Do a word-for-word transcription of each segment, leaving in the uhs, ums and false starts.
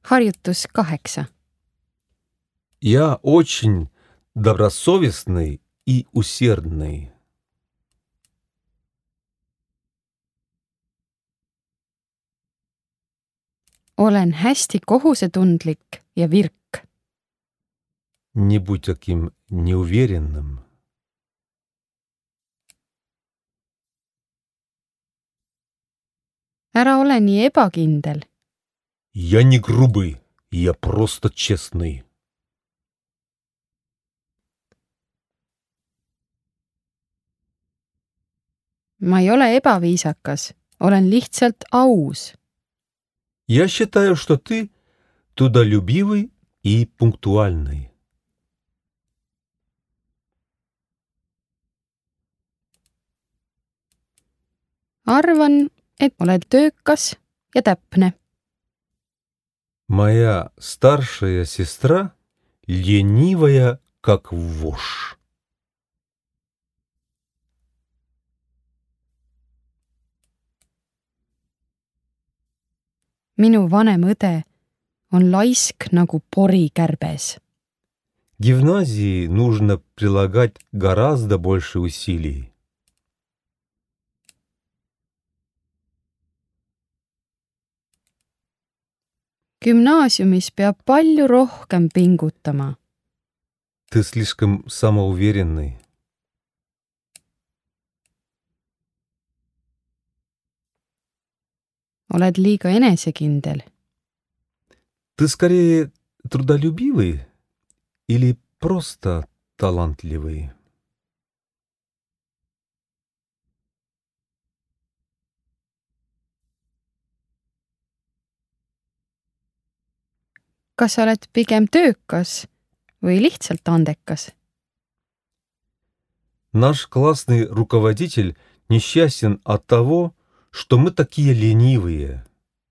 Harjutus kaheksa. Я очень добросовестный и усердный. Olen hästi kohusetundlik ja virk. Не будь таким неуверенным. Ära ole nii ebakindel. Я не грубый, я просто честный. Ma ei ole ebaviisakas, olen lihtsalt aus. Я считаю, что ты трудолюбивый и пунктуальный. Arvan, et oled töökas ja täpne. Моя старшая сестра ленивая, как вошь. Minu vanem õde on laisk nagu porikärbes. Гимназии нужно прилагать гораздо больше усилий. Gümnaasiumis peab palju rohkem pingutama. Ты слишком самоуверенный. Oled liiga enesekindel. Ты скорее трудолюбивый или просто талантливый? Kas sa oled pigem töökas või lihtsalt andekas? Наш классный руководитель несчастен от того, что мы такие ленивые.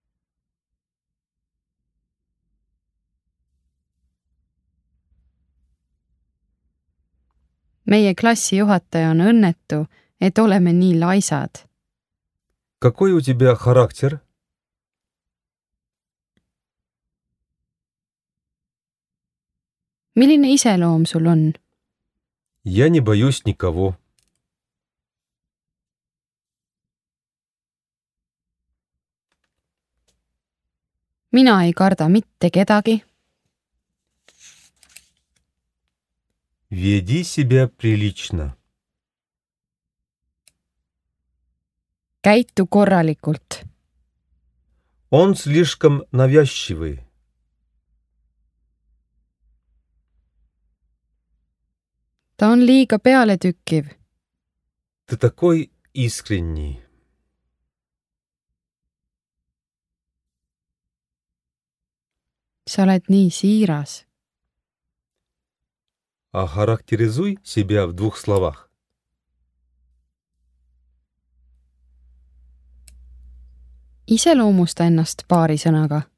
Meie klassijuhataja on õnnetu, et oleme nii laisad. Какой у тебя характер? Milline iseloom sul on? Я не боюсь никого. Mina ei karda mitte kedagi. Веди себя прилично. Käitu korralikult. Он слишком навязчивый. Ta on liiga pealetükkiv. Ты такой искренний. Sa oled nii siiras. Охарактеризуй себя в двух словах. Iseloomusta ennast paari sõnaga.